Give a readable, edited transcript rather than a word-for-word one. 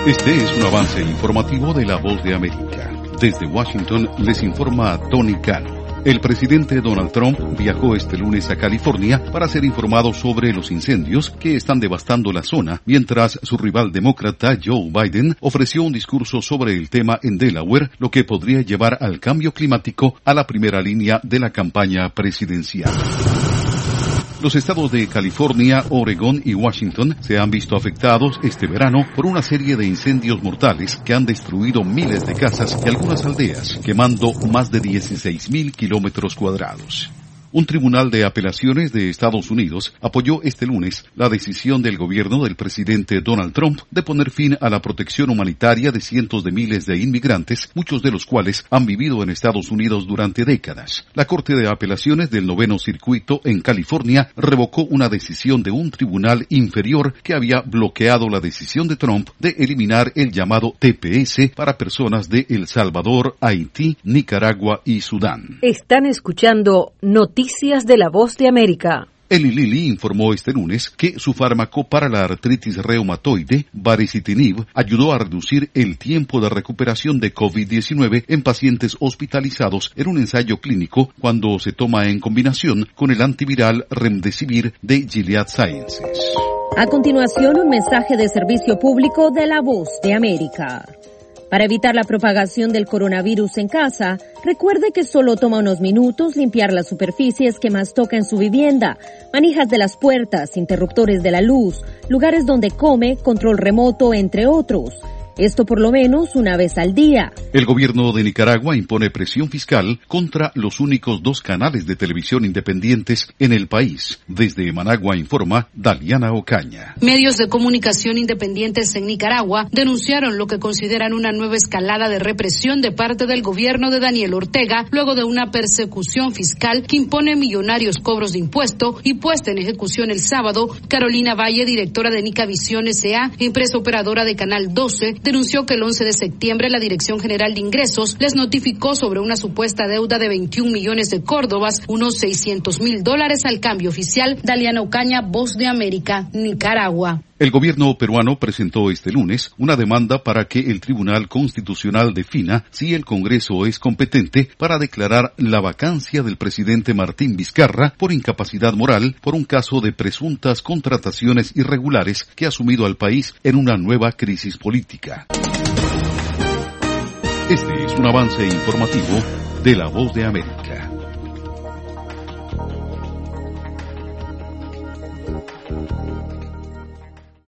Este es un avance informativo de La Voz de América. Desde Washington les informa Tony Cano. El presidente Donald Trump viajó este lunes a California para ser informado sobre los incendios que están devastando la zona, mientras su rival demócrata Joe Biden ofreció un discurso sobre el tema en Delaware, lo que podría llevar al cambio climático a la primera línea de la campaña presidencial. Los estados de California, Oregón y Washington se han visto afectados este verano por una serie de incendios mortales que han destruido miles de casas y algunas aldeas, quemando más de 16,000 kilómetros cuadrados. Un tribunal de apelaciones de Estados Unidos apoyó este lunes la decisión del gobierno del presidente Donald Trump de poner fin a la protección humanitaria de cientos de miles de inmigrantes, muchos de los cuales han vivido en Estados Unidos durante décadas. La Corte de Apelaciones del Noveno Circuito en California revocó una decisión de un tribunal inferior que había bloqueado la decisión de Trump de eliminar el llamado TPS para personas de El Salvador, Haití, Nicaragua y Sudán. Están escuchando Noticias de La Voz de América. Eli Lilly informó este lunes que su fármaco para la artritis reumatoide, baricitinib, ayudó a reducir el tiempo de recuperación de COVID-19 en pacientes hospitalizados en un ensayo clínico cuando se toma en combinación con el antiviral Remdesivir de Gilead Sciences. A continuación, un mensaje de servicio público de La Voz de América. Para evitar la propagación del coronavirus en casa, recuerde que solo toma unos minutos limpiar las superficies que más toca en su vivienda, manijas de las puertas, interruptores de la luz, lugares donde come, control remoto, entre otros. Esto por lo menos una vez al día. El gobierno de Nicaragua impone presión fiscal contra los únicos 2 canales de televisión independientes en el país. Desde Managua informa Daliana Ocaña. Medios de comunicación independientes en Nicaragua denunciaron lo que consideran una nueva escalada de represión de parte del gobierno de Daniel Ortega, luego de una persecución fiscal que impone millonarios cobros de impuesto y puesta en ejecución el sábado. Carolina Valle, directora de Nicavisión S.A., empresa operadora de Canal 12, denunció que el 11 de septiembre la Dirección General de Ingresos les notificó sobre una supuesta deuda de 21 millones de córdobas, unos $600,000 al cambio oficial. Daliana Ocaña, Voz de América, Nicaragua. El gobierno peruano presentó este lunes una demanda para que el Tribunal Constitucional defina si el Congreso es competente para declarar la vacancia del presidente Martín Vizcarra por incapacidad moral por un caso de presuntas contrataciones irregulares que ha sumido al país en una nueva crisis política. Este es un avance informativo de La Voz de América.